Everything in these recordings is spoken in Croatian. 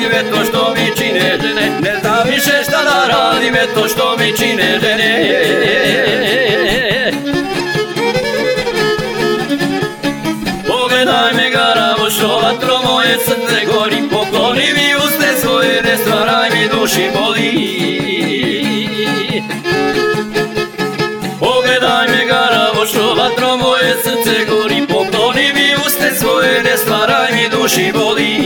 radim, eto što mi čine žene. Ne znam više šta da radim, eto što mi čine žene. Pogledaj me garavo, što vatro moje srce gori. Pokloni mi uste svoje, ne stvaraj mi duši boli. Pogledaj me garavo, što vatro moje srce gori. Pokloni mi uste svoje, ne stvaraj mi duši boli.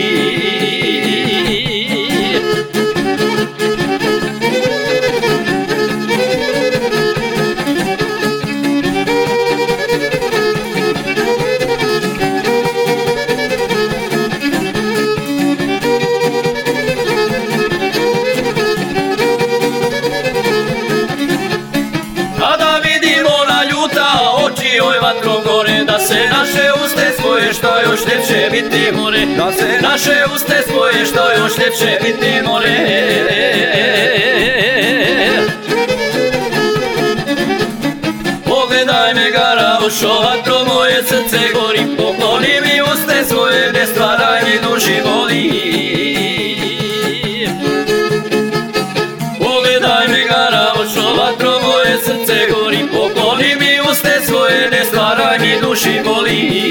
Da se naše uste spoje, što još ljepše biti more. Da se naše uste spoje, što još ljepše biti more. Pogledaj me garavo, što vatro moje srce gori. Pokloni mi uste svoje, ne stvaraj mi duši boli. Pogledaj me garavo, što vatro moje srce gori. Pokloni mi uste svoje, ne stvaraj mi duši boli.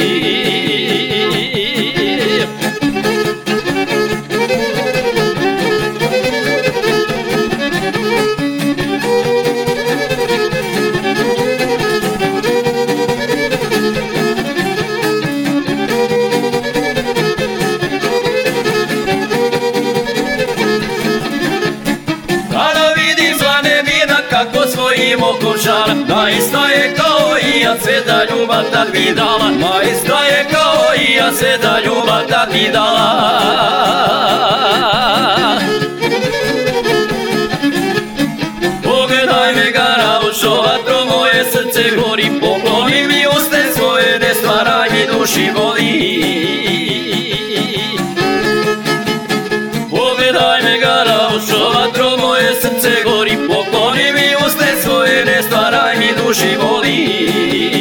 Kada vidim slane vina kako svojim okušala, da isto je kao i ja, sve da ljubav tad mi dala. Ma isto je kao i ja, sve da ljubav tad mi dala. Pogledaj me garavo, što vatro moje srce gori. Pokloni mi uste svoje, ne stvaraj mi duši boli. Pogledaj me garavo, što vatro moje srce gori. Pokloni mi uste svoje, ne stvaraj mi duši boli.